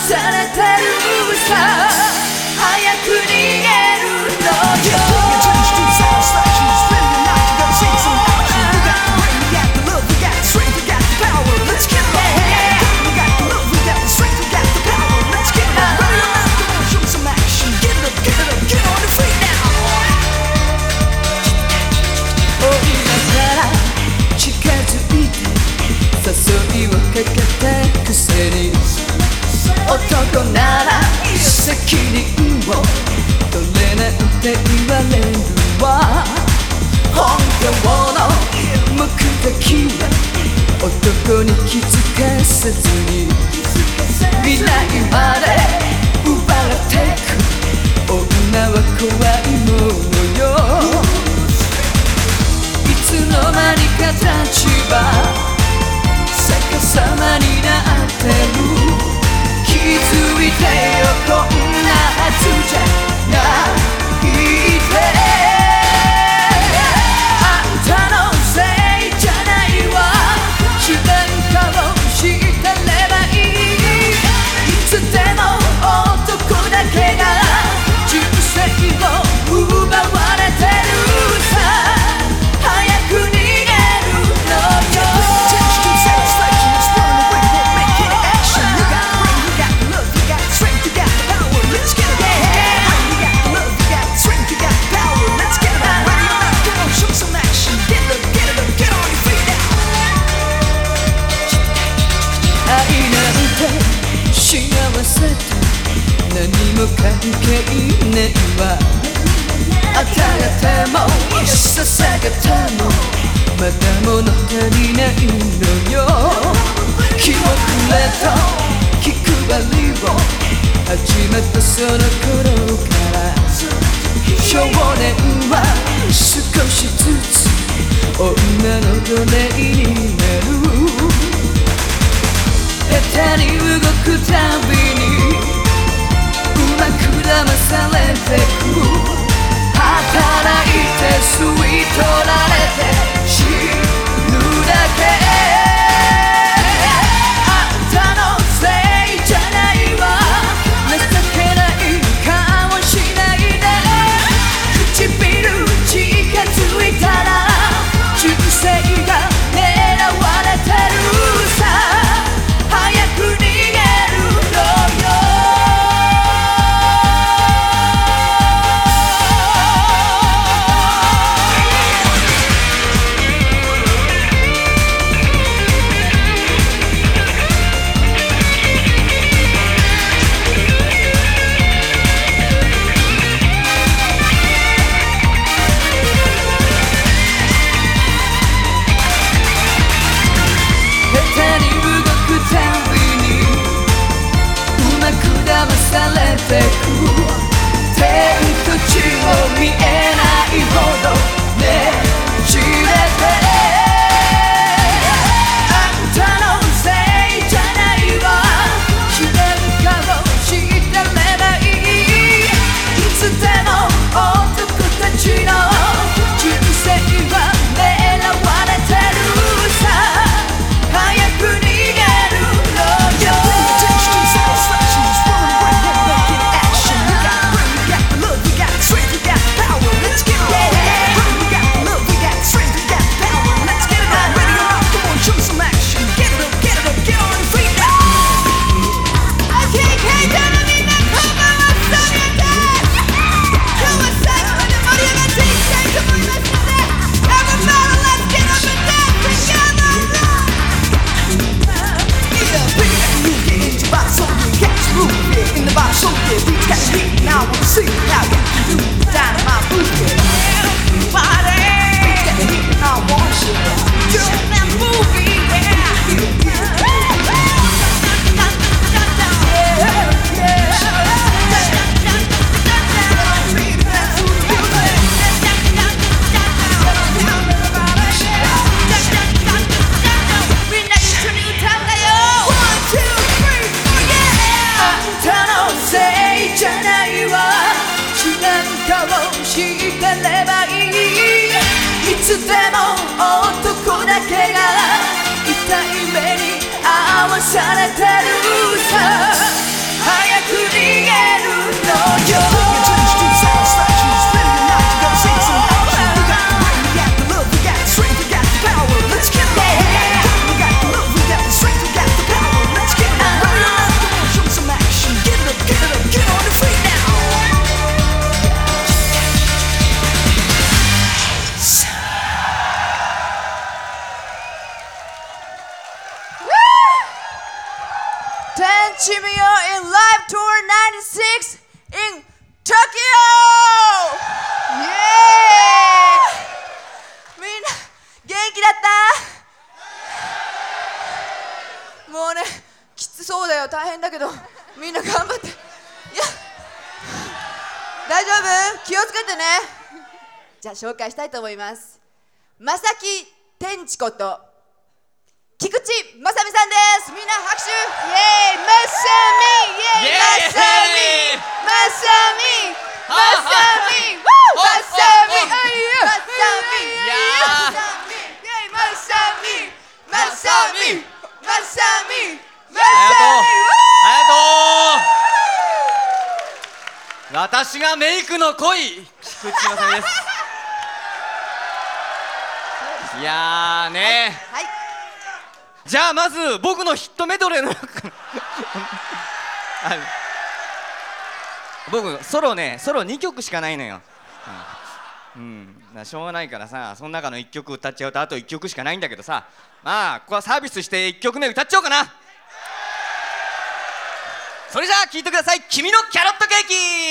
されてるさ、早く逃げるのよ。誘いをかけたくせに男なら責任を取れなんて言われるわ。本当の目的は男に気づかせずに未来まで奪われてく女は怖いものよ。いつの間にか立場逆さまになってる。気づいてよ、こんなはずじゃないで。あんたのせいじゃないわ。主題歌を知ってればいい。いつでも男だけが忠誠を奪われてるさ。早く逃げるのよ。何も関係ねえわ。あたがたも捧げたもまだ物足りないのよ。気をくれと気配りを始めたその頃から少年は少しずつ女の奴隷になる。下手に動くたびにうまく騙されてく。働いて吸い取られて死ぬだけ。あんたのせいじゃないわ。情けない顔しないで。唇近づいたら忠誠が狙われてるさ。早く逃げるのよ。騙されてく天と地も見えないほどねじれて。あんたのせいじゃないわ。主題歌を知ってればいい。いつでも男たちの忠誠は狙われてるさ。早く逃げるのよ。Now we'll see how you can do dynamite movie. Party, get the heat, I want you. Girl, that movie,じゃないわ。主題歌を知ってればいい。いつでも男だけが痛い目に遭わされてるさ。 10 Chimio in live tour 96 in Tokyo! イエーイ！みんな元気だった？もうね、きつそうだよ、大変だけどみんな頑張って。いや、大丈夫？気をつけてね。じゃあ紹介したいと思います。まさき天智こと菊池まさみさんです。みんな拍手。イエーイ、まさみ、イエーイ、まさみ、まさみ、まさみ、まさみ、まさみ、イエーイ、まさみ、まさみ、まさみ、まさみ。私がメイクの濃い菊池まさみです。いやーね、 はい、 じゃあまず僕のヒットメドレーの中僕ソロ2曲しかないのよ。しょうがないからさ、その中の1曲歌っちゃうとあと1曲しかないんだけどさ、まあここはサービスして1曲目歌っちゃおうかな。それじゃあ聴いてください。君のキャロットケーキ。